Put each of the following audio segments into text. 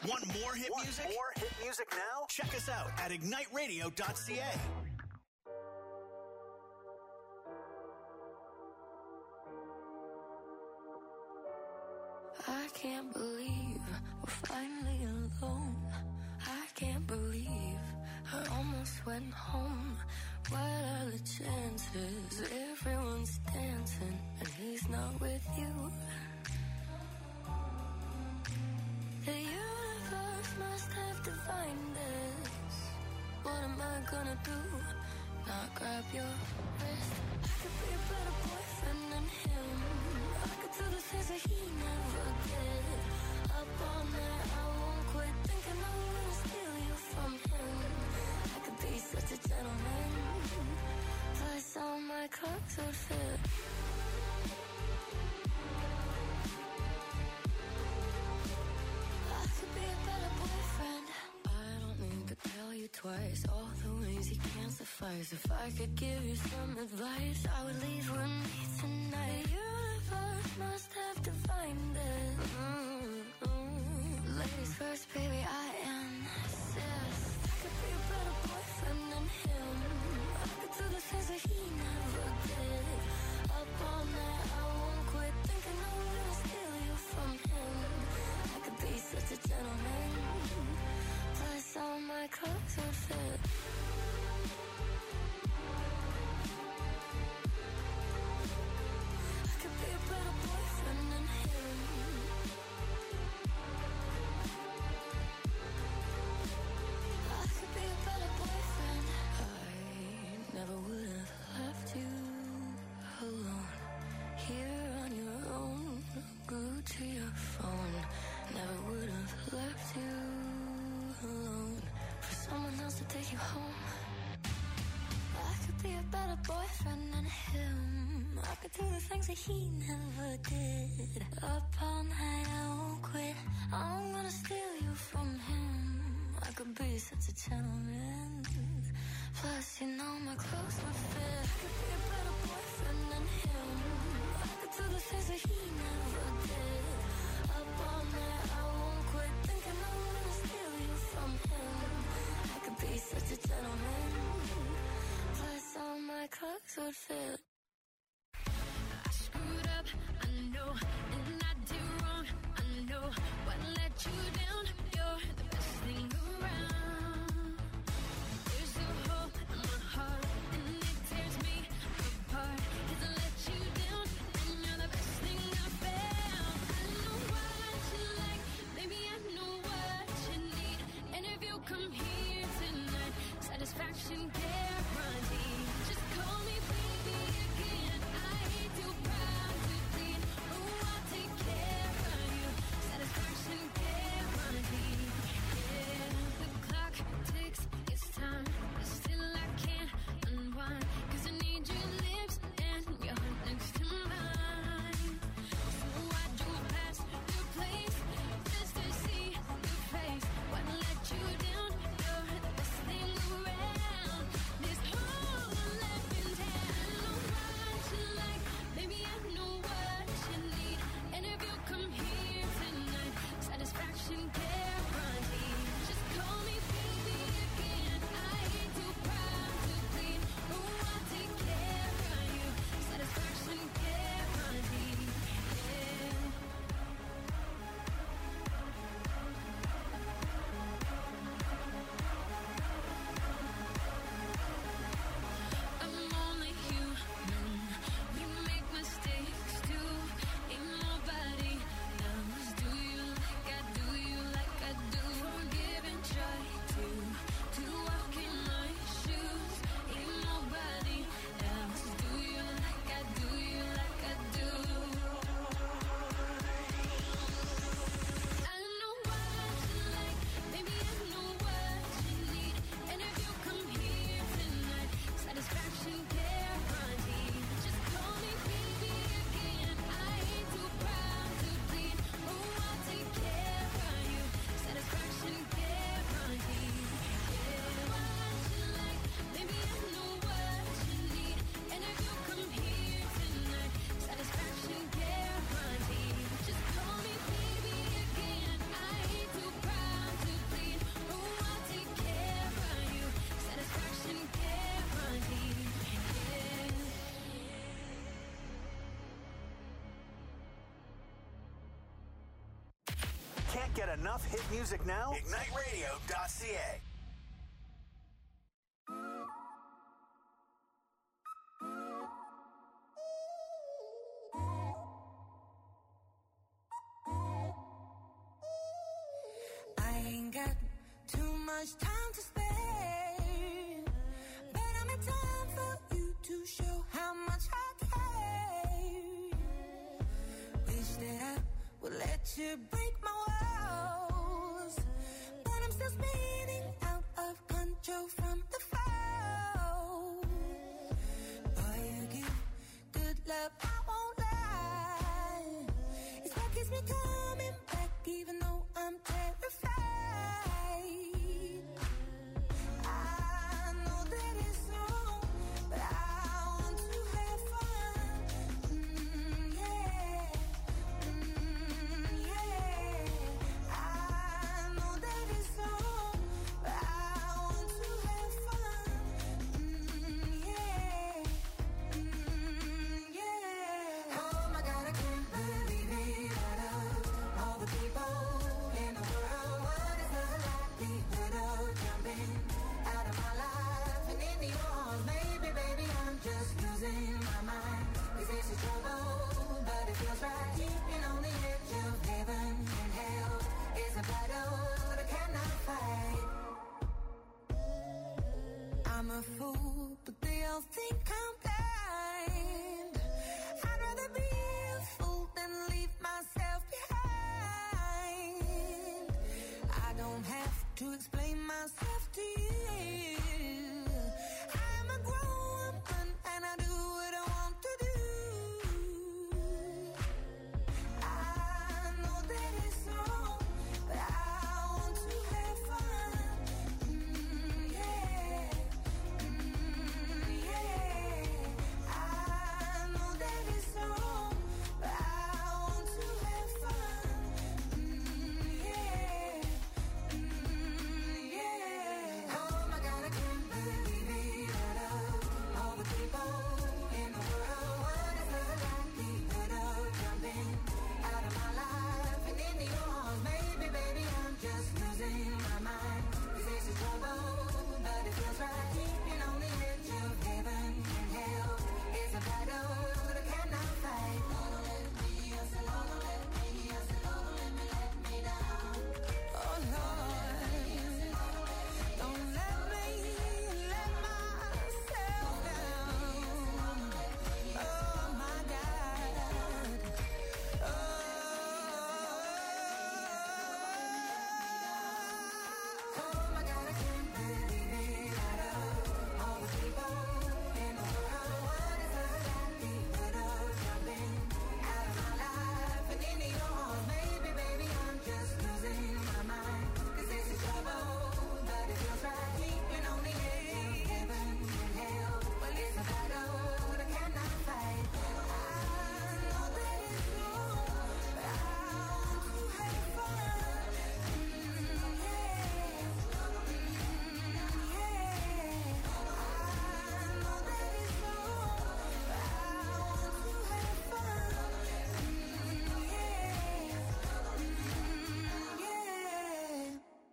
Want more hit music? More hit music now? Check us out at igniteradio.ca. I can't believe we're finally alone. I can't believe I almost went home. What are the chances? Everyone's dancing and he's not with you. The universe must have divined this. What am I gonna do? Not grab your wrist. I could be a better boyfriend than him. I could do the things that he never did. Up all night, I won't quit thinking I'm gonna steal you from him. I could be such a gentleman. Plus all my clothes would fit. I could be a better boyfriend. I don't need to tell you twice all the ways he can't suffice. If I could give you some advice, I would leave with me tonight. The universe must have divined it. Ladies first, baby, I insist. I could be a better boyfriend than him. I could do the things that he never did. Up all night, I won't quit thinking I'm gonna steal you from him. I could be such a gentleman. Plus all my clothes would fit. I could be a better boyfriend than him. I could be a better boyfriend. I never would have left you alone. Here on your own, glued to your phone. Never would have left you alone for someone else to take you home. I could be a better boyfriend than him. I could do the things that he never did. Up all night, I won't quit. I'm gonna steal you from him. I could be such a gentleman. Plus, you know my clothes would fit. I could be a better boyfriend than him. I could do the things that he never did. Up all night, I won't quit thinking I'm gonna steal you from him. I could be such a gentleman. Plus, all my clothes would fit. I screwed up, I know, and I did wrong, I know. What let you down? You're the best thing around. There's a hole in my heart, and it tears me apart. 'Cause I let you down, and you're the best thing I found. I know what you like, baby, I know what you need. And if you come here tonight, satisfaction guaranteed. Just call me baby. get enough hit music now? IgniteRadio.ca. I ain't got too much time to spare, but I'm in time for you to show how much I care. Wish that I would let you break my walls, but I'm still spinning out of control from the fall. Boy, you give good love, I won't lie. It's what keeps me coming back, even though I'm terrified. I know that it's wrong, but I want to have fun. Yeah. Yeah. I know that it's wrong, but I want to have fun. Yeah. Yeah. Oh my God, I can't believe it. Out of all the people in the world, what is the likelihood of jumping out of my life and into yours? Maybe, baby, I'm just losing my mind. 'Cause this is trouble, but it feels right. Keeping on the edge of heaven and hell is a battle that I cannot fight. I'm a fool, but they all think I'm blind. I'd rather be a fool than leave myself behind. I don't have to explain myself to you. I'm a grown woman and I do what I want to do. I know that it's wrong, but I want to have fun. Yeah. Yeah. I know that it's wrong, but I want to have fun. Yeah. Yeah. Oh my God, I can't believe it. Out of all the people in the world, what is the likelihood of jumping out of my life and into yours? Maybe, baby, I'm just losing my mind. 'Cause this is trouble, but it feels right. Keeping on the edge of heaven and hell is a battle that I cannot fight. Lord, let me, I said, Lord, let me, I said, Lord, let me down. Oh Lord, don't let me let myself down. Oh my God. Oh my God, I can't believe it. Out of all the people in the world, what is the likelihood of jumping out of my life and into yours? Maybe, baby, I'm just losing my mind. 'Cause this is trouble, but it feels right. Keeping on the edge of heaven and hell. Well, it's a battle that I cannot fight. I know that it's wrong, but I want to have fun. Yeah. I know that it's wrong, but I want to have fun. Yeah.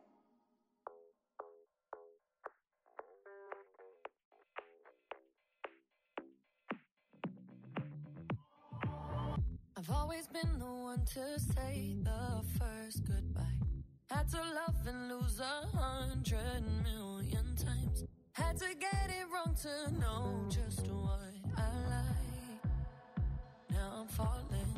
I've always been the one to say the first goodbye. Had to love and lose 100 million times. Had to get it wrong to know just what I like. Now I'm falling.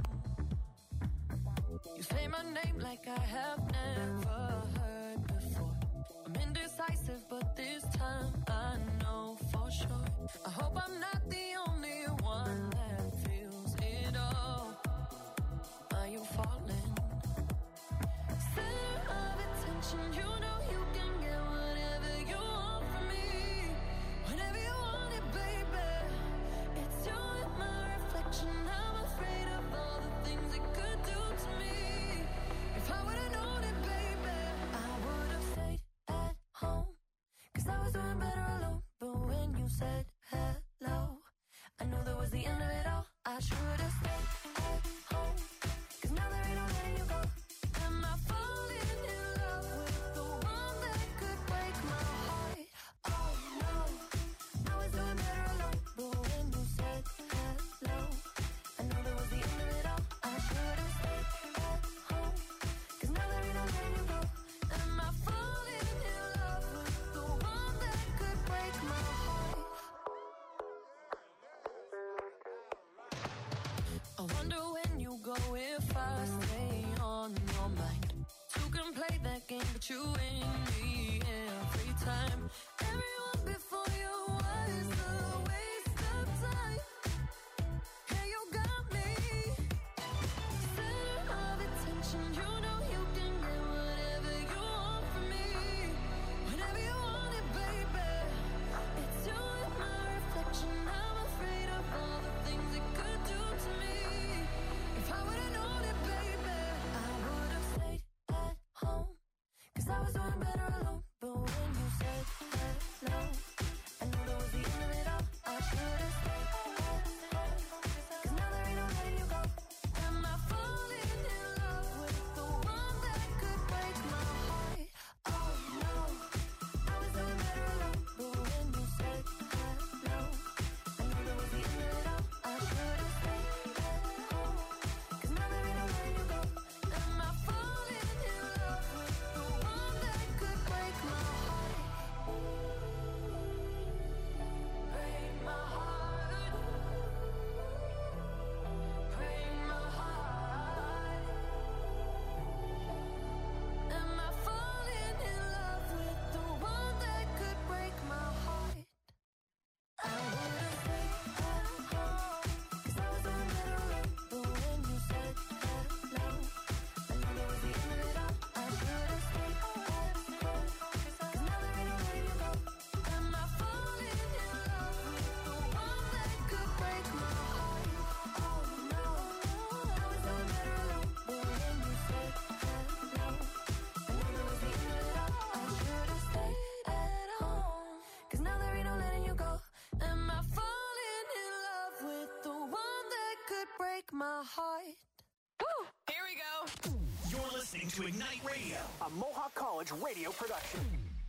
You say my name like I have never heard before. I'm indecisive, but this time I know for sure. I hope I'm not the only one that feels it all. Are you falling? Center of attention, you know you can get whatever you want from me. Whenever you want it, baby. It's you and my reflection. I'm afraid of all the things it could do to me. If I would've known it, baby, I would've stayed at home. 'Cause I was doing better alone. But when you said hello, I knew that was the end of it all. I should've stayed at home. 'Cause now there ain't no letting you go. Am I falling I stay on your mind. Two can play that game, but you ain't me every time. Everyone before you was a waste of time. Hey, you got me center of attention. You know you can get whatever you want from me, whenever you want it, baby. It's you and my reflection. I'm afraid of all the things it could do to me. If I would've known it, baby, I would've stayed at home, 'cause I was doing better alone. But when you said hello, I knew that was the end of it all. I should've stayed at home, 'cause now there ain't no letting you go. Am I falling in love with the one that could break my heart? Oh no, I was doing better alone. But when you said hello, I knew that was the end of it all. I should've stayed at home, 'cause now there ain't no letting you go. Am I falling in love with the one that could break my heart? Break my heart. Break my heart. Am I falling in love with the one that could break my heart? I would've stayed at home, 'cause I was doing better alone. But when you said hello, I knew that was the end of it all. I should've stayed at home, 'cause now there ain't no letting you go. Am I falling in love with the one that could break my heart? Oh no, I was doing better alone. But when you said hello, I knew that was the end of it all. I should've stayed at home, 'cause now there ain't no letting you go. Am I falling in love with the one that could break my heart? Woo! Here we go. You're listening to Ignite Radio, a Mohawk College radio production.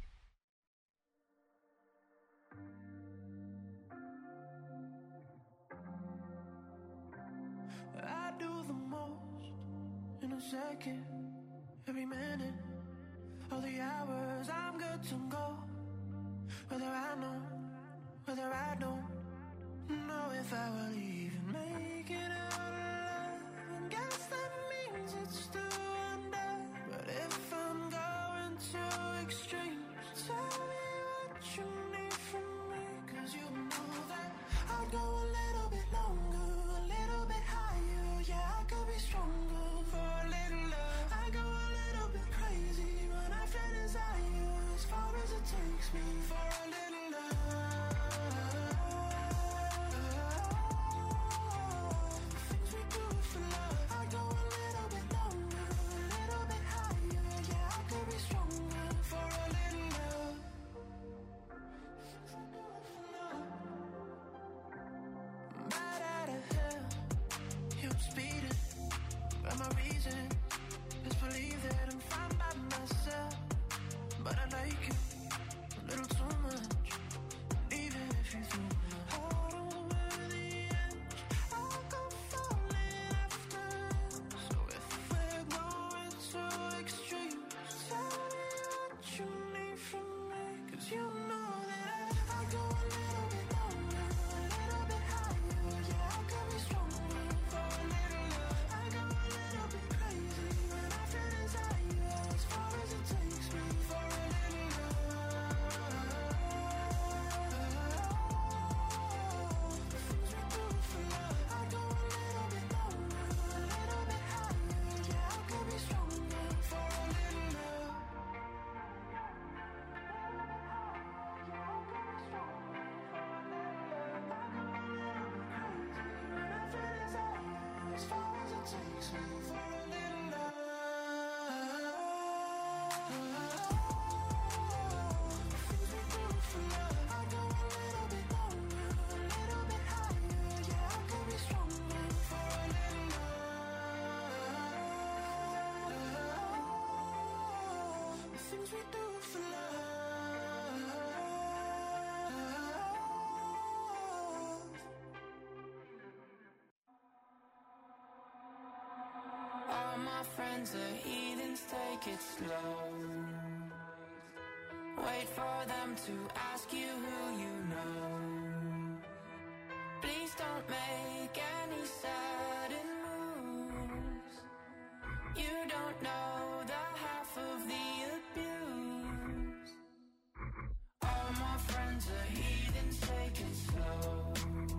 I do the most in a second, every minute, all the hours I'm good to go. Whether I know, whether I don't know if I will even make it out alive. And guess that means it's still under. But if I'm going to extremes, tell me what you need from me. 'Cause you know that I'd go a little bit longer, a little bit higher. Yeah, I could be stronger for a little love. I go a little bit crazy when I feel desire, as far as it takes me for a little love. The things we do for love. I go a little bit longer, a little bit higher. Yeah, I could be stronger for a little love. Right out of hell, you're speeding, but my reason is believe that I'm fine by myself. But I like you a little too much. Even if you threw my heart over the edge, I'll go falling after. So if we're going to extremes, tell me what you need from me. 'Cause you know that I go a little bit longer, a little bit higher. Yeah, I could be stronger for a little love. I go a little bit crazy when I feel desire, as far as it takes me for a little love. The things we do for love. I go a little bit longer, a little bit higher. Yeah, I could be stronger for a little love. As far as it takes me for a little love. The things we do for love. I go a little bit longer, a little bit higher. Yeah, I could be stronger for a little love. The things we do for love. All my friends are heathens, take it slow. Wait for them to ask you who you know. Please don't make any sudden moves. don't know the half of the abuse. All my friends are heathens, take it slow.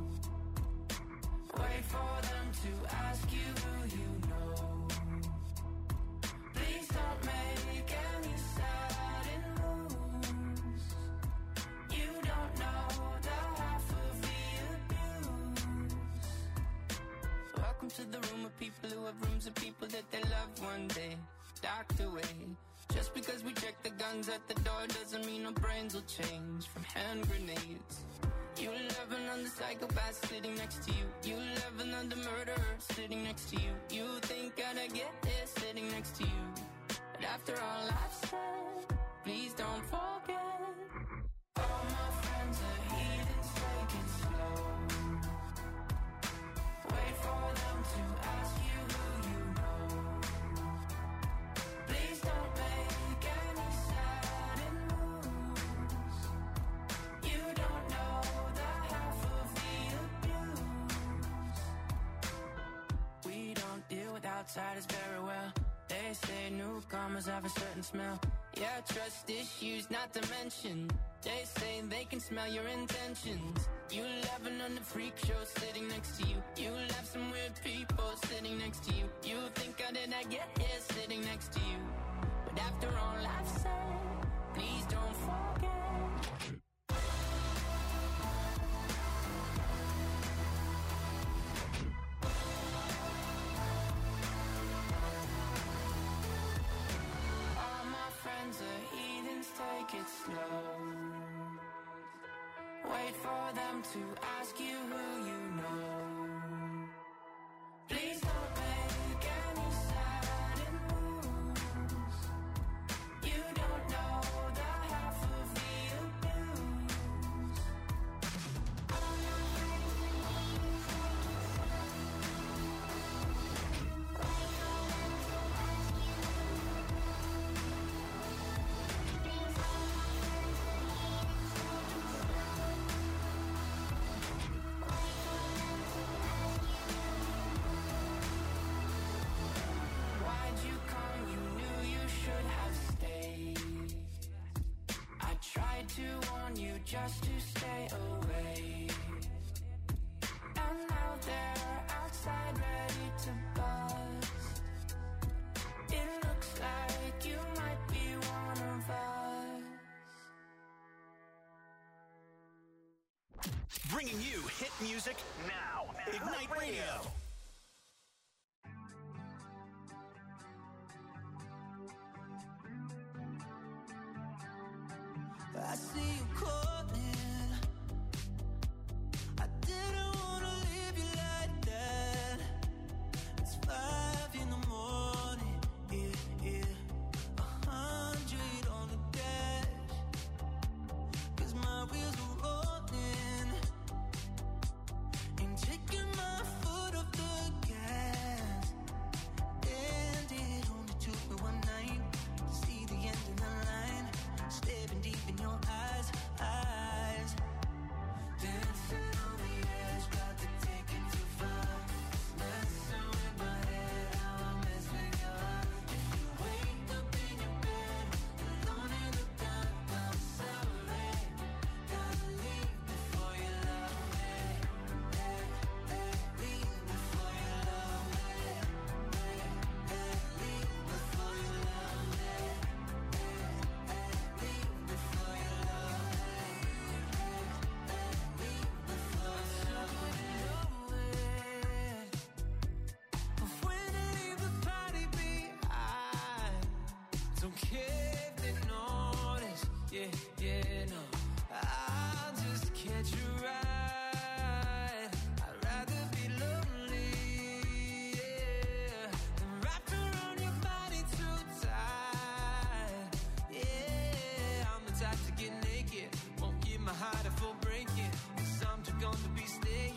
Wait for them to ask you who you know. Please don't make any sudden moves. You don't know the half of the abuse. Welcome to the room of people who have rooms of people that they love one day docked away. Just because we check the guns at the door doesn't mean our brains will change from hand grenades. You love another psychopath sitting next to you. You love another murderer sitting next to you. You think I'd get here sitting next to you. But after all I've said, please don't forget. All my friends are heathens, take it slow. Wait for them to ask you who you know. Please don't make any sudden moves. You don't know the half of the abuse. We don't deal with outsiders very well. They say newcomers have a certain smell. Yeah, trust issues not to mention. They say they can smell your intentions. You laughing on the freak show sitting next to you. You laugh some weird people sitting next to you. You think I did not get here sitting next to you. But after all I've said, please don't forget. All my friends are heathens, take it slow. Wait for them to ask you who you know. Please don't make any sudden moves. You don't know the half of the abuse. Why'd you come? You knew you should have stayed. I tried to warn you just to stay away. And now they're outside ready to buzz. It looks like you might be one of us. Bringing you hit music now. Ignite Radio. I see you calling. I didn't wanna leave you like that. It's 5 in the morning, yeah. 100 on the dash. 'Cause my wheels are rolling. Ain't taking my foot off the gas. And it only took me one night to see the end of the line. Staring deep in your eyes. Dancing on the edge, about to take it too far. Messing with my head, how I mess with your heart. If you wake up in your bed, alone in the dark, I'm sorry. Gotta leave before you love me. Leave before you love me. Leave before you love me. Leave before you love me. Leave before you love me. But when I leave the party behind, don't care if they notice. Yeah, no. I'll just catch a ride. I'd rather be lonely, yeah, than wrapped around your body too tight. Yeah, I'm the type to get naked. Won't give my heart a full breaking. 'Cause I'm too gone to be staying.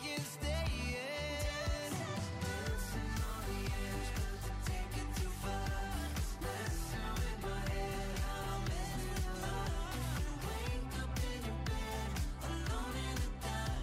Dancing on the edge, about to take it too far. Messing with my head, how I mess with your heart. If you wake up in your bed, alone in the dark,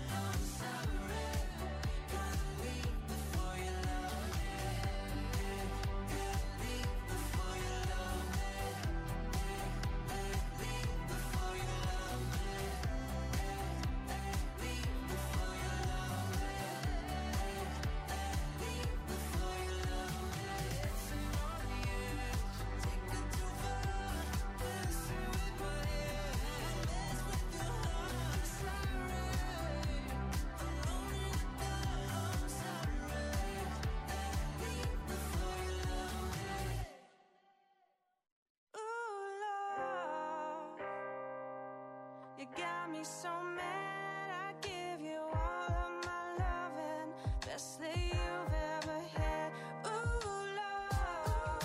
You got me so mad, I give you all of my loving, best that you've ever had. Ooh, love.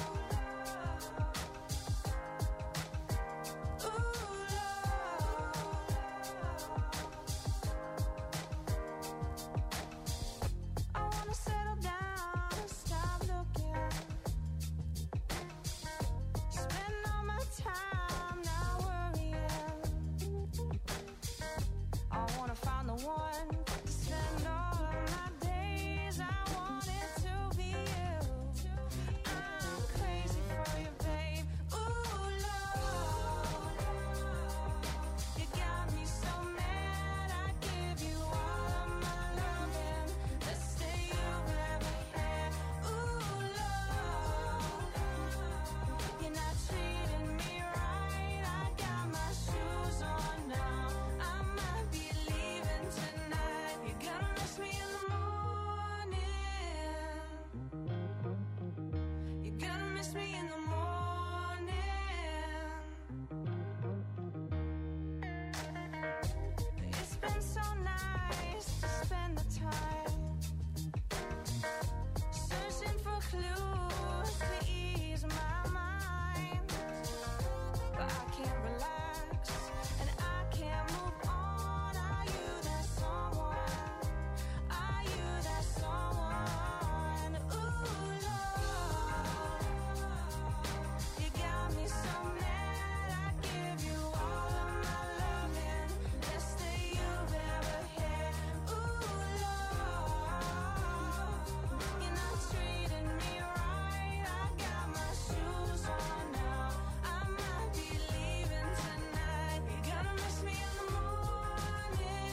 Ooh, love. I wanna settle down and stop looking. Spend all my time not worrying. I wanna find the one to spend all of my days. I want it to be you. I'm crazy for you, babe. Ooh, love. You got me so mad, I give you all of my loving, best that you've ever had. Ooh, love. You're not treating me right. I got my shoes on now. I might be leaving tonight. You're gonna miss me in the morning. You're gonna miss me in the morning. It's been so nice to spend the time searching for clues to ease my mind. But I can't relax and I can't move on. Are you that someone? Are you that someone? Ooh, love. You got me so mad, I give you all of my loving, best that you've ever had. Ooh, love. You're not treating me right. I got my shoes on now. I might be leaving tonight. You're gonna miss me in the morning.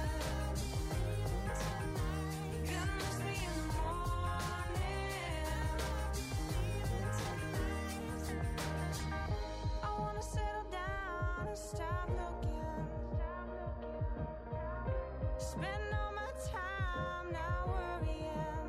You're gonna miss me in the morning. I wanna settle down and stop looking. Spend all my time not worrying.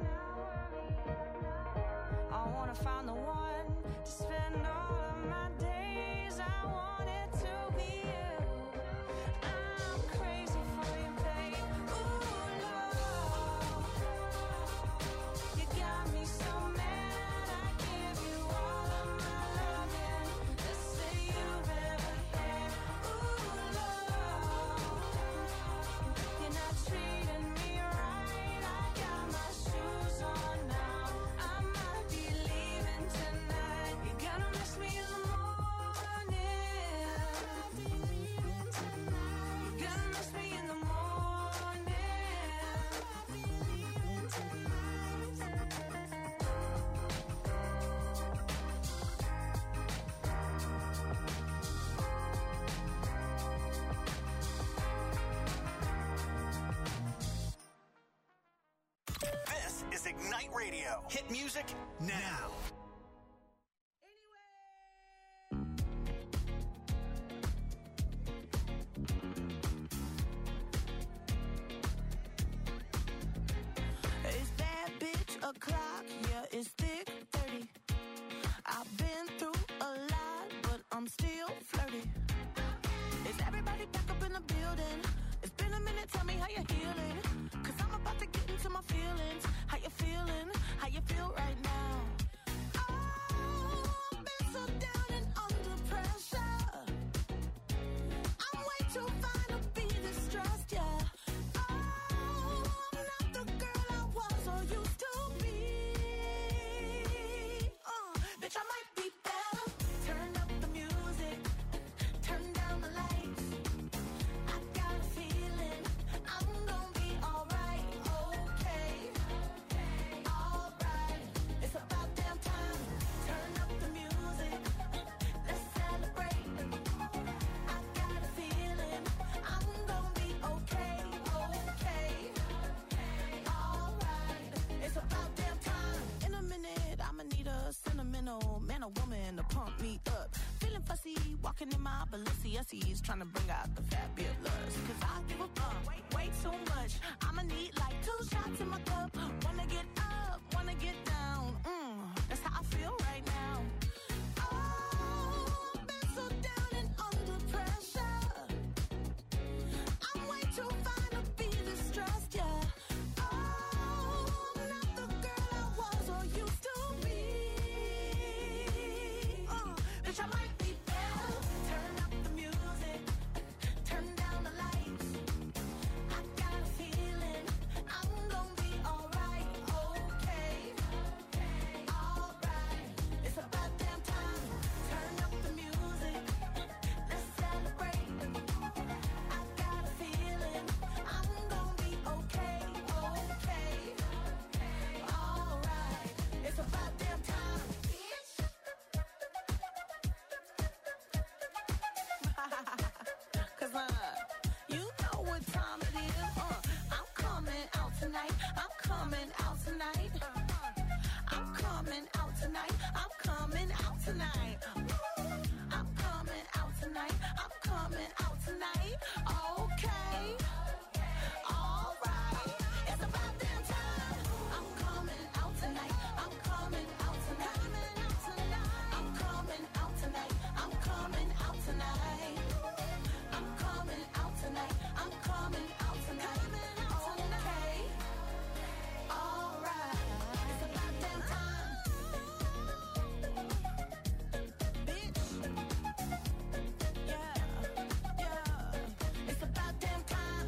I wanna find the one to spend all of my days. I want it to be you. I'm crazy for you, babe. Ooh, love. You got me so mad, I give you all of my loving, best that you've ever had. Ooh, love. You're not treating me right. I got my shoes on now. I might be leaving tonight. You're gonna miss me in the morning. You're gonna miss me in the This is Ignite Radio. Hit music now. It's that bitch o'clock, yeah, it's thick 30. I've been through a lot, but I'm still flirty. Is everybody back up in the building? It's been a minute, tell me how you're healing. Cause I'm about to get into my feelings. How you feeling? How you feel right now? Oh, I've been so down and under pressure. I'm way too fine to be this stressed, yeah. Oh, I'm not the girl I was or used to be. Bitch, I might be better. Turn up the music, turn down the lights. I got a feeling I'm gonna be alright, okay, alright. It's about damn time. Turn up the music, let's celebrate. I got a feeling I'm gonna be okay, alright. It's about damn time. In a minute, I'ma need a sentimental man or woman to pump me up. Feeling fussy, walking in my Balenciennes, trying to bring out the fabulous. Cause I give a fuck way too much. I'ma need like 2 shots in my cup. Wanna get up, wanna get down. That's how I feel right now. Oh, I've been so down and under pressure. 'cause you know what time it is. I'm coming out tonight. I'm coming out tonight. I'm coming out tonight. I'm coming out tonight. I'm coming out tonight. I'm coming out tonight. Okay. All right. It's about damn time. I'm coming out tonight. I'm coming out tonight. I'm coming out tonight. I'm coming out tonight. I'm coming out tonight. I'm coming out tonight. Okay. All right. It's about damn time. Bitch. Yeah. Yeah. It's about damn time.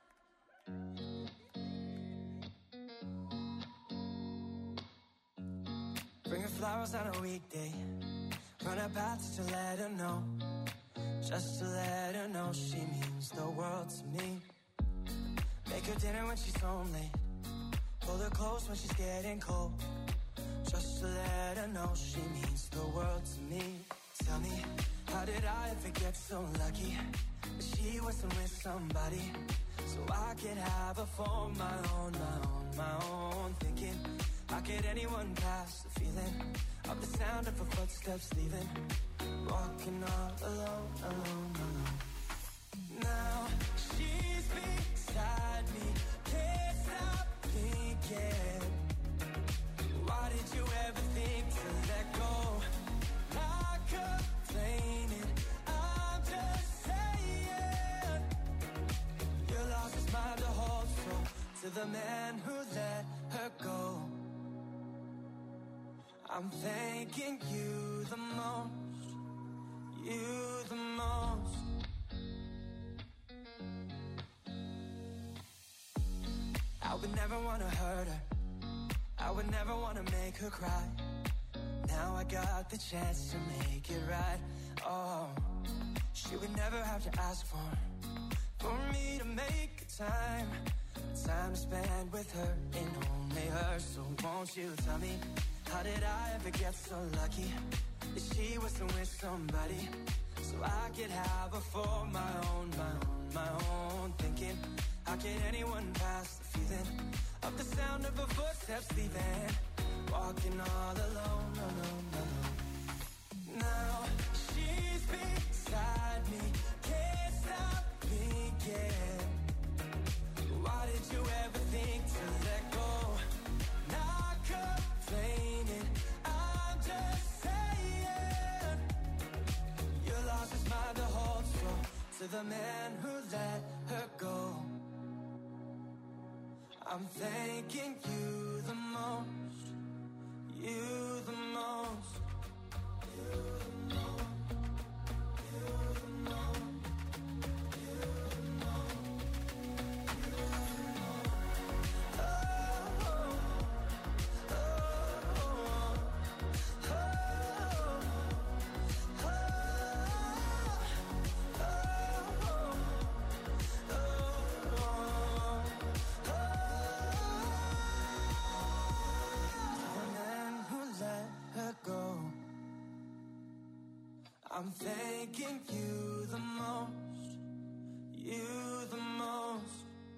Bring her flowers on a weekday. Run her path to let her know. Just to let her know she means the world to me. Make her dinner when she's home late. Pull her close when she's getting cold. Just to let her know she means the world to me. Tell me, how did I ever get so lucky that she wasn't with somebody so I could have her for my own, my own, my own. Thinking, how could anyone pass the feeling of the sound of her footsteps leaving? Walking all alone, alone, alone. Now she's beside me, can't stop thinking. Why did you ever think to let go? Not complaining, I'm just saying. You lost his mind to hold so to the man who let her go. I'm thanking you the most, you the most. I would never want to hurt her, I would never want to make her cry. Now I got the chance to make it right. Oh, she would never have to ask for me to make a time to spend with her and only her. So won't you tell me, how did I ever get so lucky that she wasn't with somebody so I could have her for my own, my own, my own. Thinking, how could anyone pass the feeling of the sound of her footsteps leaving? Walking all alone, alone, alone. Now she's beside me, can't stop thinking. Why did you ever think to let go? Not complaining, I'm just saying. You lost his mind to hold so to the man who let her go. I'm thanking you the most, you the most, you the most, you the most, you the most, you the most. Oh, oh, oh, oh, oh, I'm thanking you the most, you the most.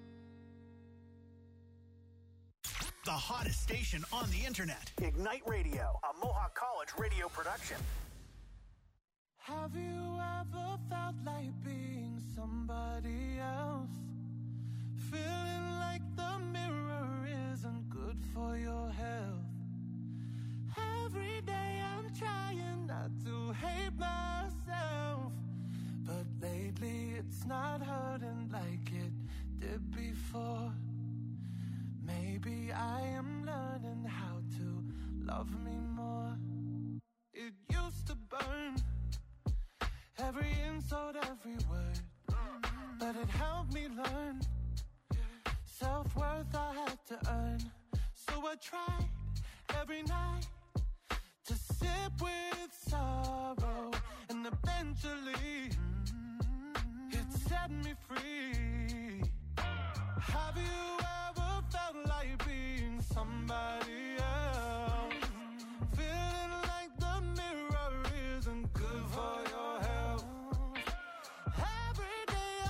The hottest station on the internet. Ignite Radio, a Mohawk College radio production. Have you ever felt like being somebody else? Feeling like the mirror isn't good for your health. Every day I'm trying not to hate myself, but lately it's not hurting like it did before. Maybe I am learning how to love me more. It used to burn, every insult, every word, but it helped me learn self-worth I had to earn. So I tried every night to sit with sorrow, and eventually it set me free. Have you ever felt like being somebody else? Feeling like the mirror isn't good for your health. Every day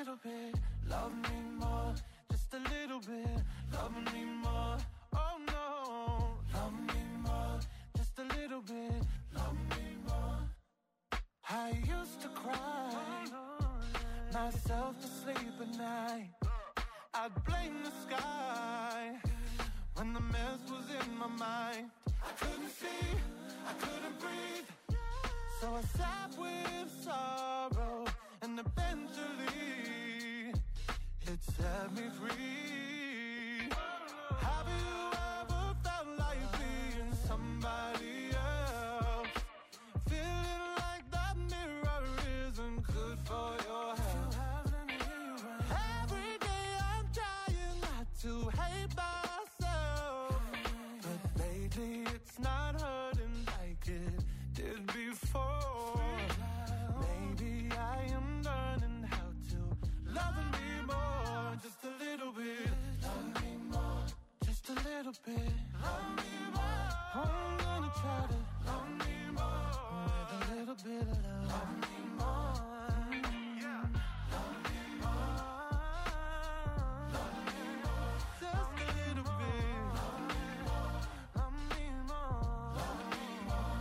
little bit, love me more. Just a little bit, love me more. Oh no, love me more. Just a little bit, love me more. I used to cry myself to sleep at night. I'd blame the sky when the mess was in my mind. I couldn't see, I couldn't breathe, so I sat with sorrow, and eventually it set me free. Have you ever felt like being somebody else? Feeling like that mirror isn't good for your health. Every day I'm trying not to hate myself, but lately it's not hurting like it did before. Maybe I am learning how to love me more. Just a little bit, love me more. Just a little bit, love me more. I'm gonna try to love me more with a little bit of love. Love me more. Yeah. Love me more. Love me more. Just a little bit. Love me more. Love me more. Love me more.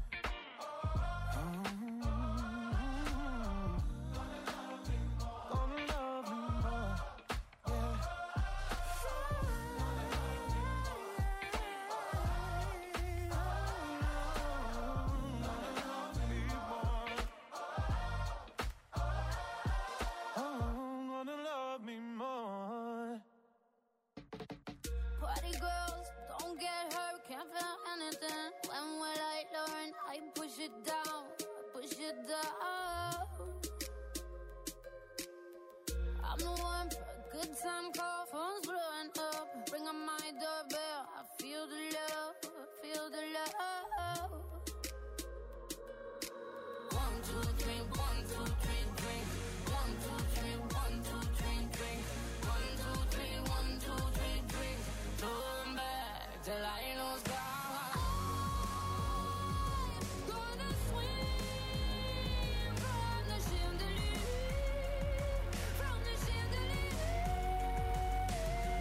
Gonna love me more. Yeah. Gonna love me more. Party girls, don't get hurt, can't feel anything. When will I learn? I push it down, push it down. I'm the one for a good time call, phone's blowing up. Ring on my doorbell, I feel the love, feel the love. 1, 2, 3, 1, 2, 3, drink. 1, 2, 3, 1, 2, 3, drink. 1, 2, 3, 1, 2, 3, drink. Turn back till I lose God. I'm gonna swim from the chandelier, from the chandelier.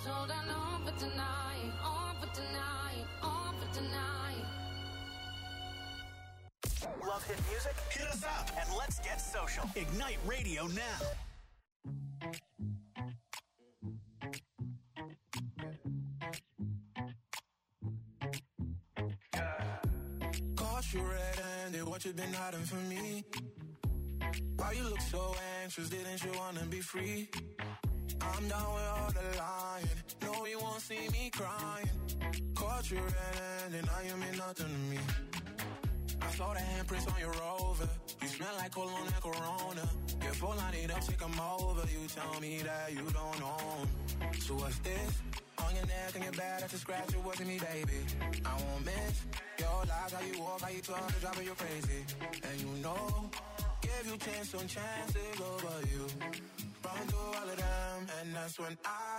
so down on for tonight, on for tonight, on for tonight. Love hit music? Hit us up and let's get social. Ignite Radio now. Caught you red-handed, what you been hiding from me? Why you look so anxious, didn't you wanna be free? I'm down with all the lying, no you won't see me crying. Caught you red-handed, now you mean nothing to me. I saw the handprints on your Rover, you smell like cologne and Corona. Your phone line it up, take 'em over, you tell me that you don't know 'em. So what's this? On your neck and your back, that's a scratch, it wasn't me, baby. I won't miss your lies, how you walk, how you talk, it's driving you crazy. And you know, give you chance on chances over you. Run through all of them, and that's when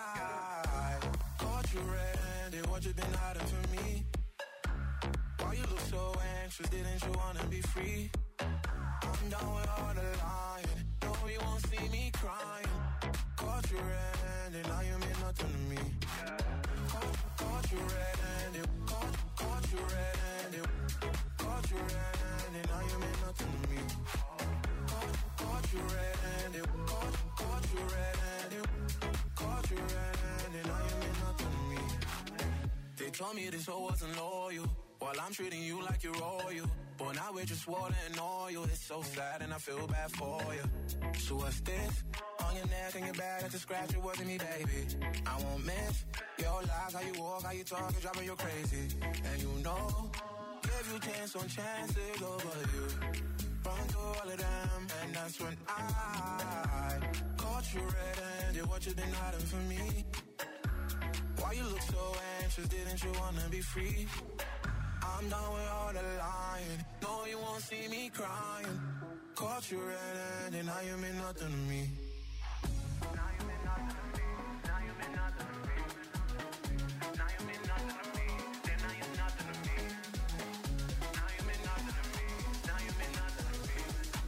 I caught you red-handed, what you been hiding from me? Why you look so anxious, didn't you wanna be free? I'm down with all the lying, no you won't see me crying. Caught you red-handed, now you mean nothing to me. Caught you red-handed, caught you red-handed, caught you red-handed, now you mean nothing to me. Caught you red-handed, caught you red-handed, caught you red-handed, now you mean nothing to me. They told me this hoe wasn't loyal, while I'm treating you like you're royal. But now we're just water and oil. It's so sad and I feel bad for you. So what's this? On your neck and your back, that's a scratch, it wasn't me, baby. I won't miss your lies, how you walk, how you talk, it's driving you crazy. And you know, give you chance on chances over you. Run through all of them, and that's when I caught you red-handed, what you been hiding from me? Why you look so anxious, didn't you wanna be free? I'm done with all the lying, no you won't see me crying. Caught you red-handed, now you mean nothing to me. Now you mean nothing to me, now you mean nothing to me. Now you mean nothing to me, then now you're nothing to me. Now you mean nothing to me, now you mean nothing to me.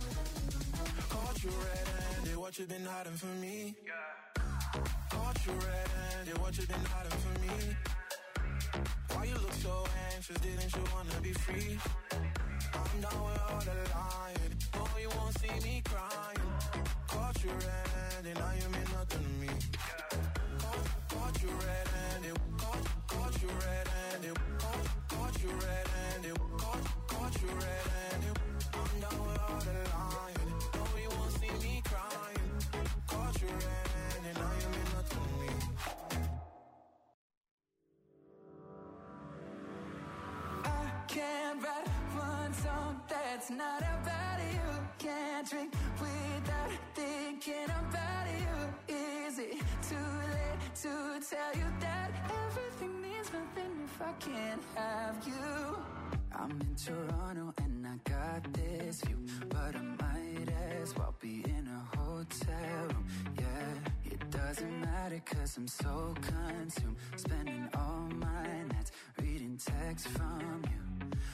Caught you red-handed, what you been hiding from me? Caught you red-handed, what you been hiding from me? Why you look so anxious, didn't you wanna be free? I'm down with all the lying, no you won't see me crying. Caught you red-handed, now you mean nothing to me. Caught you red-handed, caught you red-handed, caught you red-handed, caught you red-handed. I'm down with all the lying, no you won't see me crying. Caught you red-handed, now you mean nothing to me. Can't write one song that's not about you. Can't drink without thinking about you. Is it too late to tell you that everything means nothing if I can't have you? I'm in Toronto and I got this view, but I might as well be in a hotel room. Yeah, it doesn't matter 'cause I'm so consumed, spending all my nights reading texts from you.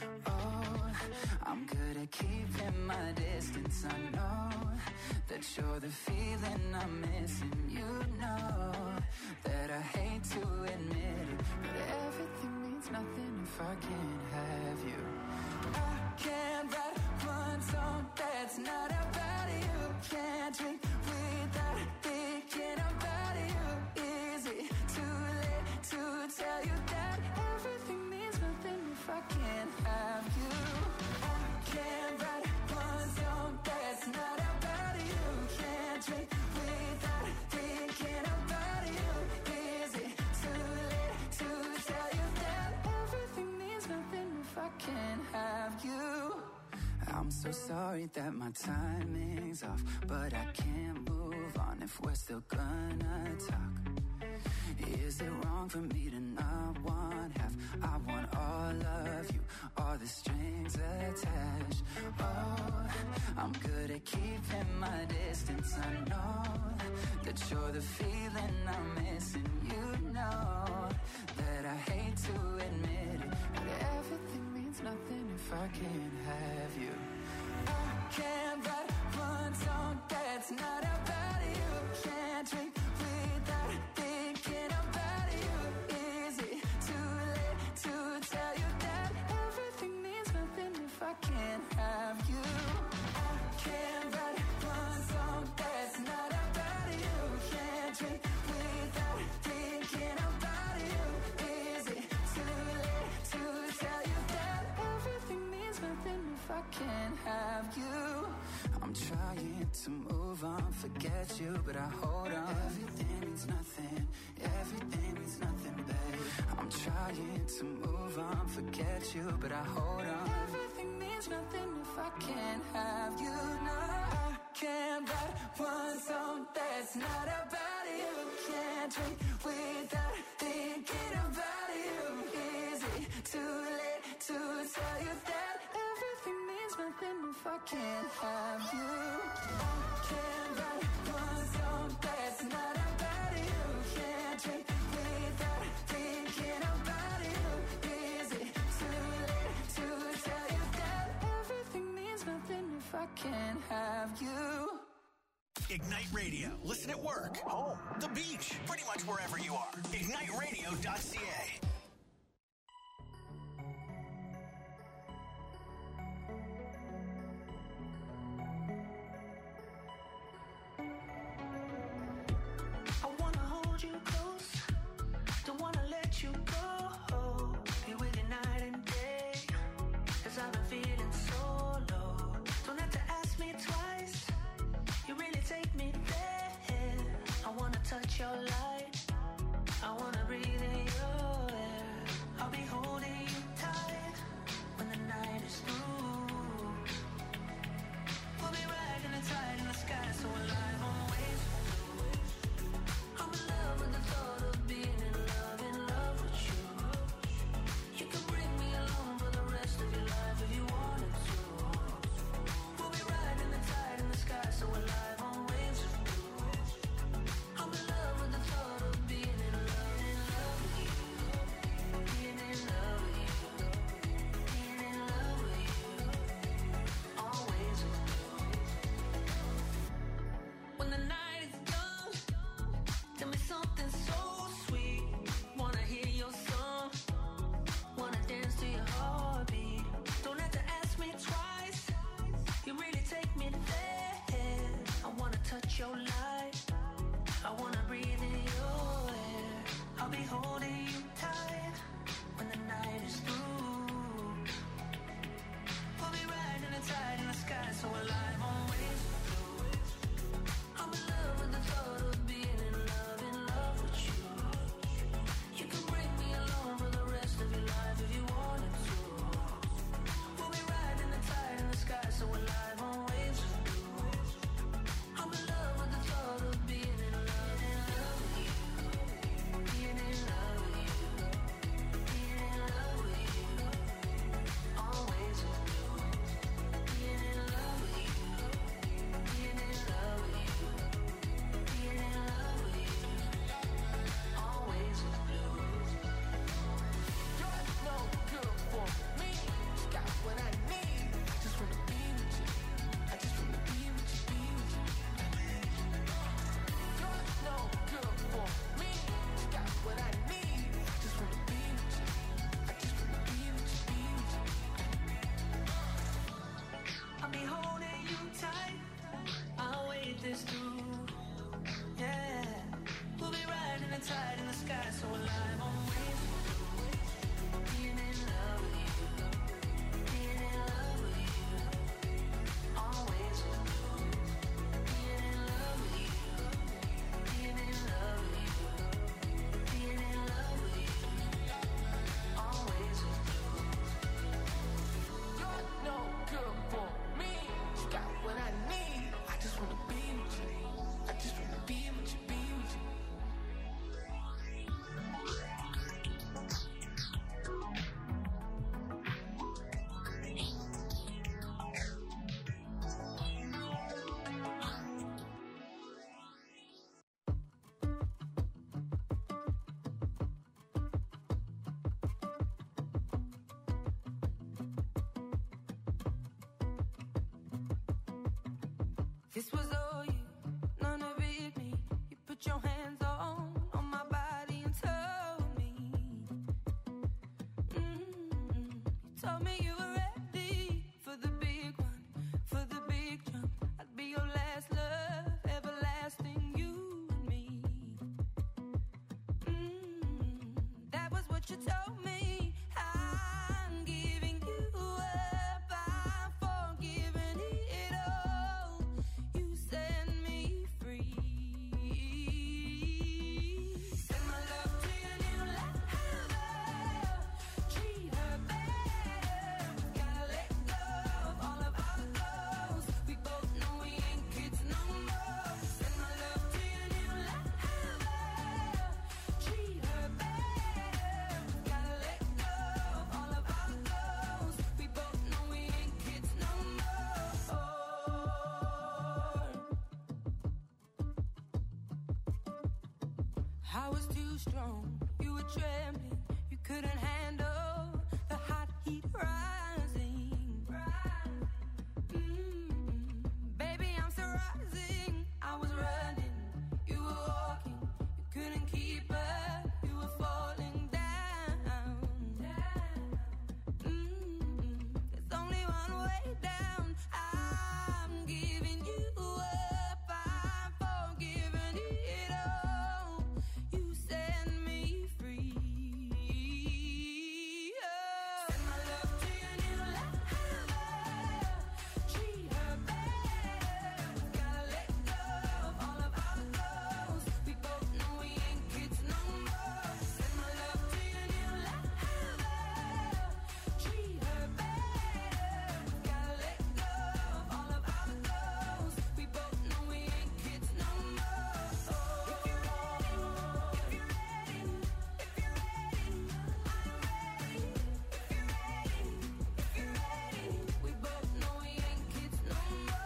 Oh, I'm good at keeping my distance. I know that you're the feeling I'm missing. You know that I hate to admit it, but everything means nothing if I can't have you. I can't write one song that's not about you. Can't drink without thinking about you. Is it too late to tell you that everything means nothing if I can't have you? I can't write one song that's not about you. Can't drink without thinking about you. Is it too late to tell you that everything means nothing if I can't have you? I'm so sorry that my timing's off, but I can't move on if we're still gonna talk. Is it wrong for me to not want half? I want all of you, all the strings attached. Oh, I'm good at keeping my distance. I know that you're the feeling I'm missing. You know that I hate to admit it, but everything means nothing if I can't have you. I can't write one song that's not about you. Can't drink without thinking about have you. I'm trying to move on, forget you, but I hold on. Everything means nothing, everything means nothing, babe. I'm trying to move on, forget you, but I hold on. Everything means nothing if I can't have you. No, I can't write one song that's not about you. Can't drink without thinking about you. Is it too late to tell you that everything means nothing if I can't have you? I can't write one song that's not about you. Can't drink without thinking about you. Is it too late to tell you that everything means nothing if I can't have you? Ignite Radio. Listen at work, home, the beach, pretty much wherever you are. IgniteRadio.ca. I wanna hold you close, don't wanna let you go. Be with you night and day, 'cause I've been feeling so low. Don't have to ask me twice, you really take me there. I wanna touch your light, I wanna breathe in your air. I'll be holding you tight when the night is through. We'll be riding the tide in the sky, so alive on waves. I'm in love with the thought of being in love with you. You can bring me along for the rest of your life if you wanted to. We'll be riding the tide in the sky, so alive on waves of blue. I'm in love with the thought of being in love with you. Being in love with you. Being in love with you. Always with you. When the night is done, tell me something so sweet. Wanna hear your song, wanna dance to your heartbeat. Don't have to ask me twice, you really take me there. I wanna touch your light, I wanna breathe in your air. I'll be holding you tight when the night is through. We'll be riding the tide in the sky, so alive on waves of blue. I'm in love with the thought of being in love with you. You can bring me along for the rest of your life if you wanted to. We'll be riding the tide in the sky, so alive on waves of blue. I'm in love with the thought of being in love with you. Being in love with you. Being in love with you. Always with you. Being in love with you. Being in love with you. Being in love with you. Always with you. You're no good for me. Got what I need. Just wanna be with you. I just wanna be with you, be with you. You're no good for me. Got what I need. Just wanna be with you. I just wanna be with you, be with you. I'll be holding you tight. I'll wait this through. Yeah. We'll be riding the tide in the sky, so alive on waves. Being in love with you. Being in love with you. Always with you. Being in love with you. Being in love with you. Being in love with you. Always with you. You're no good for me. You got what I need. I just wanna be with you. I just wanna be with you, be with you. This was all you, none of it me. You put your hands on my body and told me. You told me you were ready for the big one, for the big jump. I'd be your last love, everlasting, you and me. That was what you told me. I'm giving you up, I'm forgiving I was too strong, you were trembling, you couldn't handle the hot heat rising. Baby, I'm still rising. I was running, you were walking, you couldn't keep up, you were falling down. There's only one way down. I'm giving you up, I'm forgiving it all. You set me free. Send my love to your new lover. Treat her better. Gotta let go of all of our goals. We both know we ain't kids no more. Send my love to your new lover. Treat her better. Gotta let go of all of our goals. We both know we ain't kids no more. If you're ready, if you're ready, if you're ready, I'm ready. If you're ready, if you're ready, we both know we ain't kids no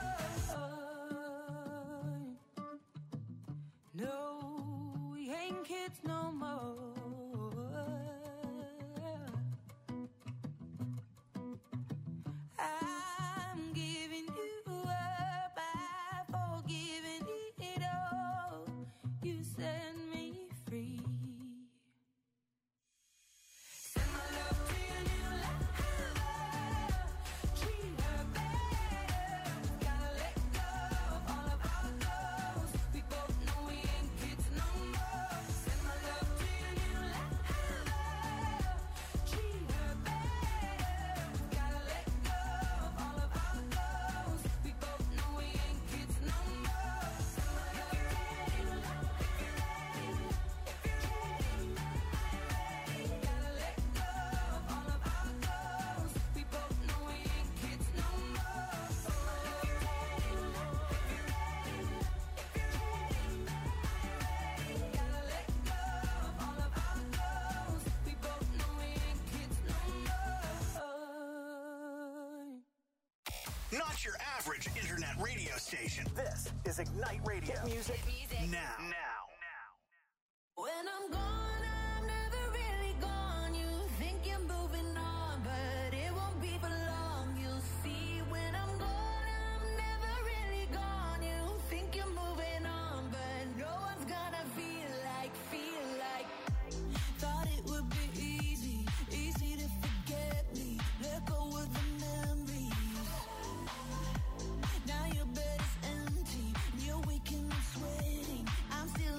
more. No, we ain't kids no more. I'm giving you up, I'm forgiving it all. You set me free. Send my love to your new lover. Treat her better. Gotta let go of all of our goals. We both know we ain't kids no more. Send my love to your new lover. Treat her better. Gotta let go of all of our goals. We both know we ain't kids no more. Send my love if you're ready, if you're ready, if you're ready, I'm ready. Gotta let go of all of our goals. We both know we ain't kids no more. Send my love if you're ready, if you're ready, if you're ready, I'm ready. Gotta let go of all of our goals. We both know we ain't kids no more. Not your average internet radio station. This is Ignite Radio. Music now. When I'm gone, I'm never really gone. You think you're moving on, but it won't be for long. You'll see when I'm gone, I'm never really gone. You think you're moving on, but no one's gonna feel like. Thought it would be easy to forget me. Let go of the memories. Now your bed is empty, and you're waking up sweating. I'm still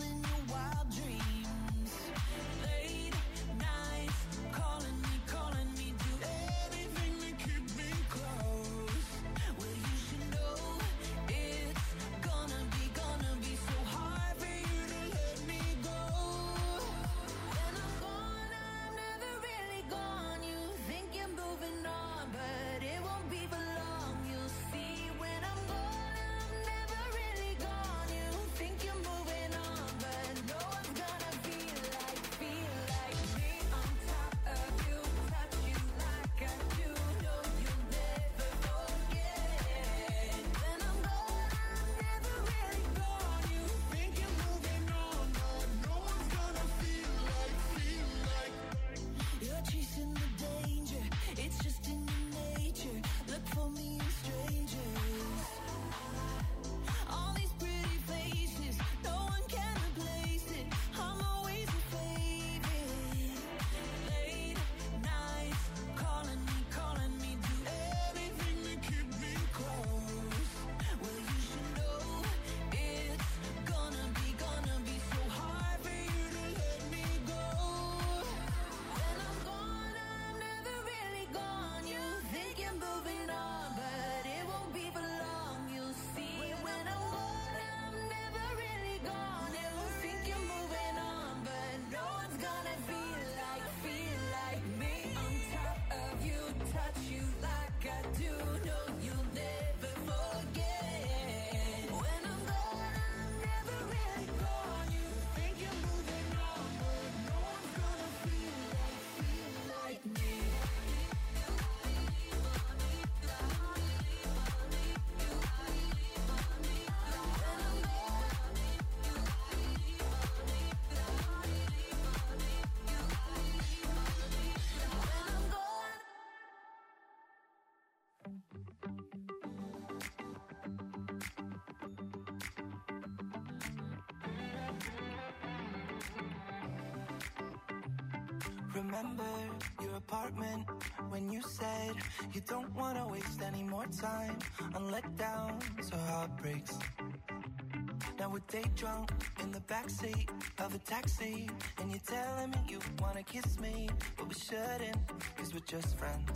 Remember your apartment when you said you don't want to waste any more time on letdowns or heartbreaks. Now we're day drunk in the backseat of a taxi, and you're telling me you want to kiss me, but we shouldn't, cause we're just friends.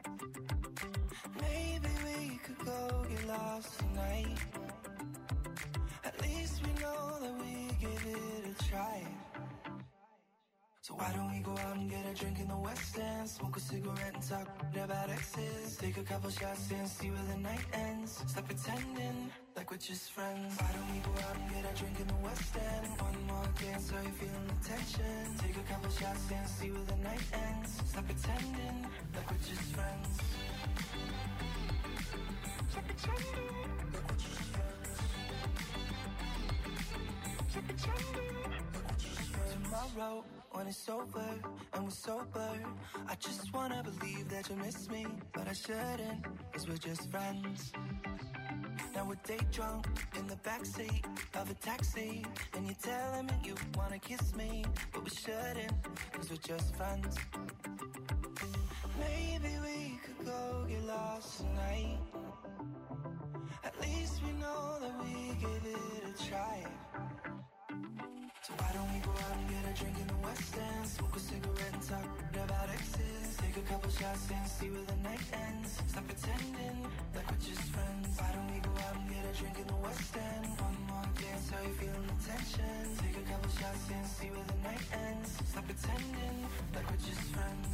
Maybe we could go get lost tonight. At least we know that we give it a try. So why don't we go out and get a drink in the West End, smoke a cigarette and talk about exes, take a couple shots and see where the night ends. Stop pretending like we're just friends. Why don't we go out and get a drink in the West End? One more dance, are you feeling the tension? Take a couple shots and see where the night ends. Stop pretending like we're just friends. Stop pretending like we're just friends. Stop pretending like we're just friends. Tomorrow, when it's over and we're sober, I just wanna believe that you miss me, but I shouldn't, cause we're just friends. Now we're day drunk in the backseat of a taxi, and you're telling me you wanna kiss me, but we shouldn't, cause we're just friends. Maybe we could go get lost tonight. At least we know that we give it a try. So why don't we go out and get a drink in the West End, smoke a cigarette and talk about exes, take a couple shots and see where the night ends. Stop pretending like we're just friends. Why don't we go out and get a drink in the West End? One more dance, how you feeling the tension? Take a couple shots and see where the night ends. Stop pretending like we're just friends.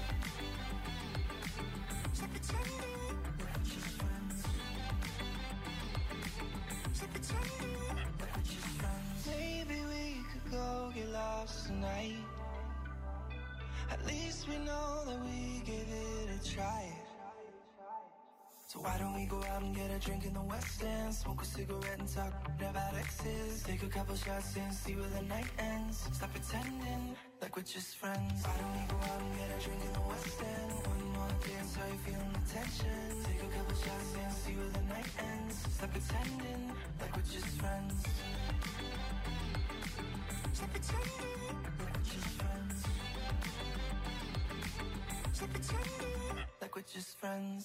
Stop pretending like we're just friends. Stop pretending like we're just friends. Maybe we could go get lost tonight. At least we know that we give it a try. So why don't we go out and get a drink in the West End, smoke a cigarette and talk about exes, take a couple shots and see where the night ends. Stop pretending like we're just friends. Why don't we go out and get a drink in the West End? One more dance, how you feeling the tension? Take a couple shots and see where the night ends. Stop pretending like we're just friends. Stop pretending like we're just friends. Stop pretending like we're just friends.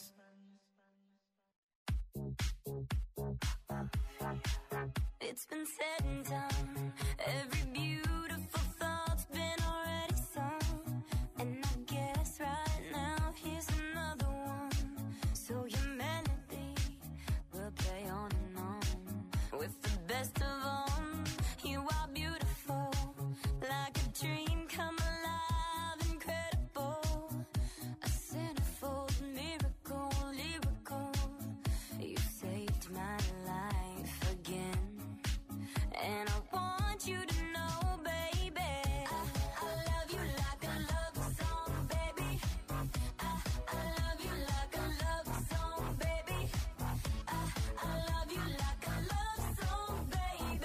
It's been said and done. Every beautiful thought's been already sung. And I guess right now here's another one. So your melody will play on and on. With the best of them, you are beautiful. Like a dream come alive, incredible. A centerfold miracle, lyrical. You saved my life again. And I want you to know, baby, I love you like a love song, baby. I love you like a love song, baby. I love you like a love song, baby.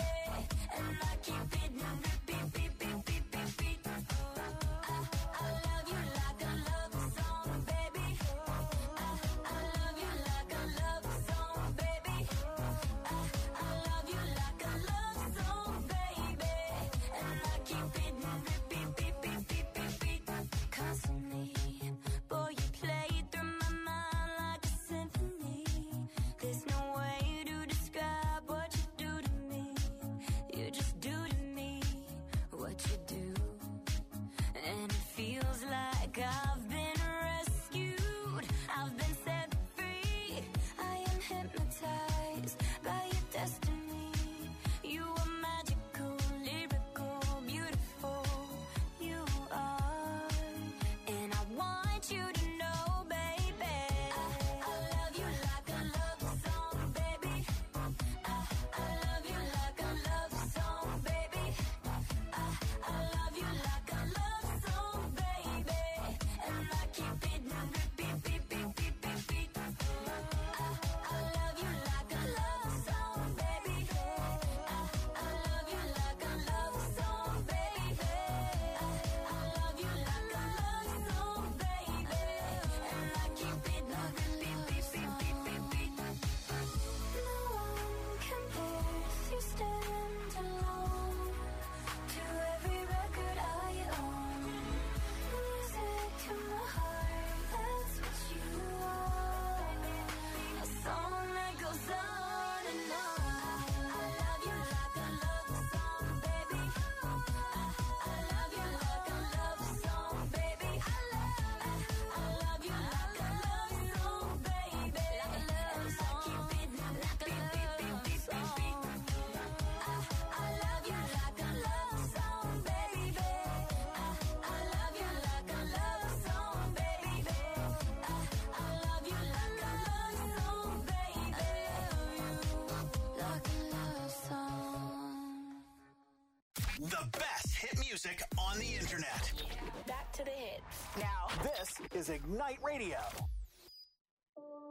The best hit music on the internet. Back to the hits. Now, this is Ignite Radio.